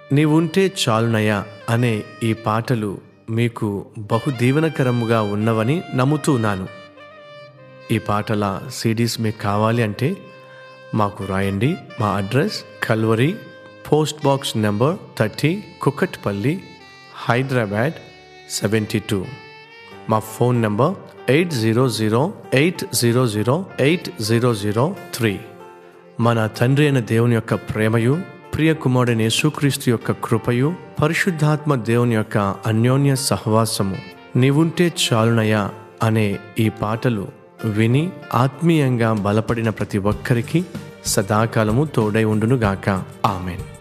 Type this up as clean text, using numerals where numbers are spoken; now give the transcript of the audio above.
నీవుంటే చాలునయ్యా అనే ఈ పాటలు మీకు బహు దీవెనకరముగా ఉన్నవని నమ్ముతున్నాను. ఈ పాటల CDs మీకు కావాలి అంటే మాకు రాయండి. మా address Calvary, post box number 30, Kukatpally, Hyderabad 72. మా ఫోన్ నెంబర్ 8008008003. మన తండ్రి అయిన దేవుని యొక్క ప్రేమయు, ప్రియ కుమారుడైన యేసుక్రీస్తు యొక్క కృపయు, పరిశుద్ధాత్మ దేవుని యొక్క అన్యోన్య సహవాసము నీవుంటే చాలునయ్యా అనే ఈ పాటలు విని ఆత్మీయంగా బలపడిన ప్రతి ఒక్కరికి సదాకాలము తోడై ఉండునుగాక. ఆమెన్.